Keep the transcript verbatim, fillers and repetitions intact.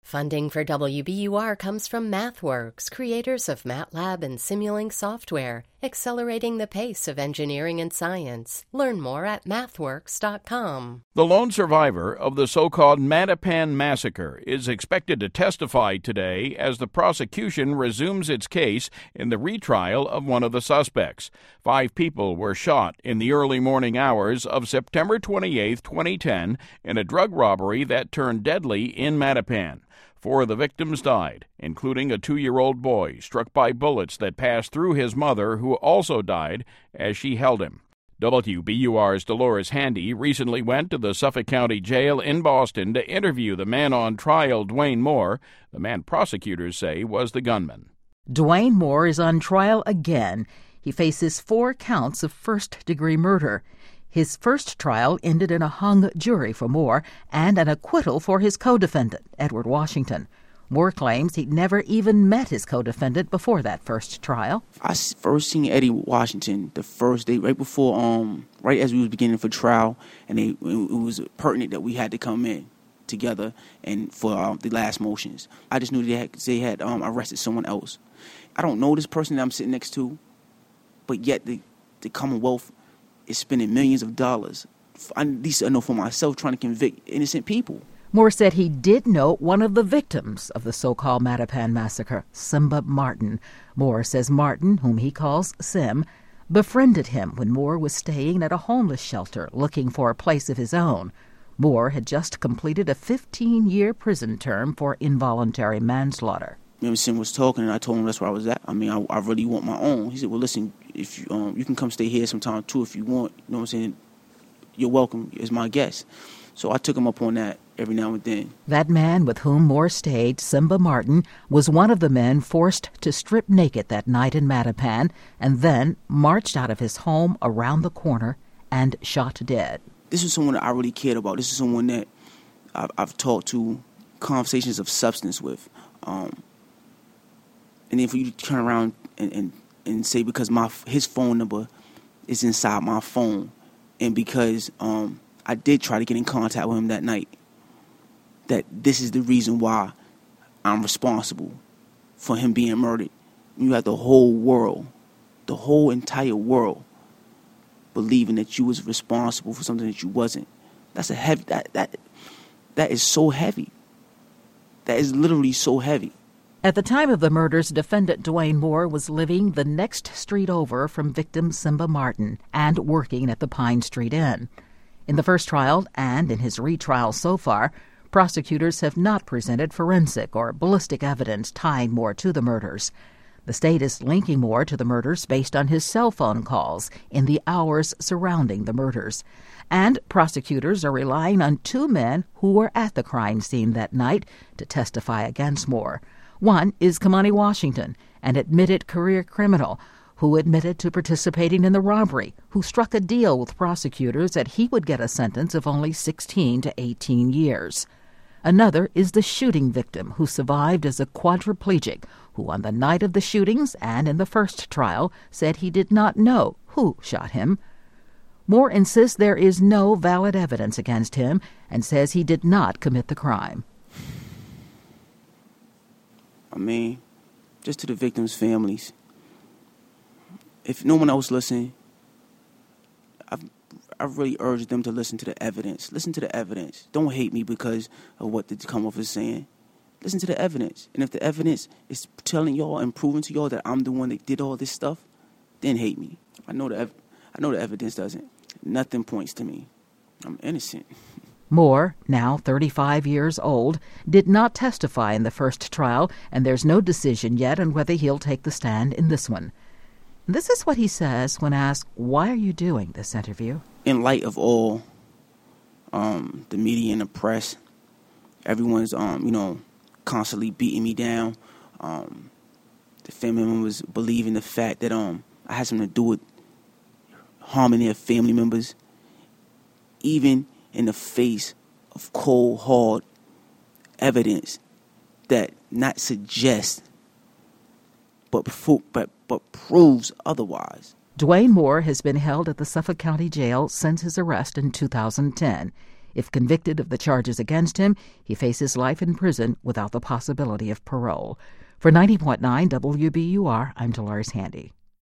Funding for W B U R comes from MathWorks, creators of MATLAB and Simulink software, accelerating the pace of engineering and science. Learn more at mathworks dot com. The lone survivor of the so-called Mattapan massacre is expected to testify today as the prosecution resumes its case in the retrial of one of the suspects. Five people were shot in the early morning hours of September twenty-eighth, twenty ten, in a drug robbery that turned deadly in Mattapan. Four of the victims died, including a two-year-old boy struck by bullets that passed through his mother, who also died as she held him. W B U R's Dolores Handy recently went to the Suffolk County Jail in Boston to interview the man on trial, Dwayne Moore, the man prosecutors say was the gunman. Dwayne Moore is on trial again. He faces four counts of first-degree murder. His first trial ended in a hung jury for Moore and an acquittal for his co-defendant, Edward Washington. Moore claims he'd never even met his co-defendant before that first trial. I first seen Eddie Washington the first day, right before, um, right as we was beginning for trial, and they, it was pertinent that we had to come in together and for uh, the last motions. I just knew they had, they had um, arrested someone else. I don't know this person that I'm sitting next to, but yet the, the Commonwealth is spending millions of dollars, at least I know for myself, trying to convict innocent people. Moore said he did know one of the victims of the so-called Mattapan massacre, Simba Martin. Moore says Martin, whom he calls Sim, befriended him when Moore was staying at a homeless shelter looking for a place of his own. Moore had just completed a fifteen-year prison term for involuntary manslaughter. Remember, Sim was talking, and I told him that's where I was at. I mean, I, I really want my own. He said, well, listen, if you um, you can come stay here sometime, too, if you want. You know what I'm saying? You're welcome as my guest. So I took him up on that every now and then. That man with whom Moore stayed, Simba Martin, was one of the men forced to strip naked that night in Mattapan and then marched out of his home around the corner and shot dead. This is someone that I really cared about. This is someone that I've, I've talked to conversations of substance with. Um, and then for you to turn around and, and, and say because my his phone number is inside my phone and because um, I did try to get in contact with him that night, that this is the reason why I'm responsible for him being murdered. You have the whole world, the whole entire world, believing that you was responsible for something that you wasn't. That's a heavy, that, that, that is so heavy. That is literally so heavy. At the time of the murders, defendant Dwayne Moore was living the next street over from victim Simba Martin and working at the Pine Street Inn. In the first trial and in his retrial so far, prosecutors have not presented forensic or ballistic evidence tying Moore to the murders. The state is linking Moore to the murders based on his cell phone calls in the hours surrounding the murders. And prosecutors are relying on two men who were at the crime scene that night to testify against Moore. One is Kamani Washington, an admitted career criminal who admitted to participating in the robbery, who struck a deal with prosecutors that he would get a sentence of only sixteen to eighteen years. Another is the shooting victim who survived as a quadriplegic, who on the night of the shootings and in the first trial said he did not know who shot him. Moore insists there is no valid evidence against him and says he did not commit the crime. I mean, just to the victims' families, if no one else listens, I've, I really urge them to listen to the evidence. Listen to the evidence. Don't hate me because of what the Commonwealth is saying. Listen to the evidence. And if the evidence is telling y'all and proving to y'all that I'm the one that did all this stuff, then hate me. I know the ev- I know the evidence doesn't. Nothing points to me. I'm innocent. Moore, now thirty-five years old, did not testify in the first trial, and there's no decision yet on whether he'll take the stand in this one. This is what he says when asked, why are you doing this interview? In light of all um, the media and the press, everyone's, um, you know, constantly beating me down. Um, the family members believe in the fact that um, I had something to do with harming their family members, even in the face of cold, hard evidence that not suggests, but but but proves otherwise. Dwayne Moore has been held at the Suffolk County Jail since his arrest in two thousand ten. If convicted of the charges against him, he faces life in prison without the possibility of parole. For ninety point nine W B U R, I'm Dolores Handy.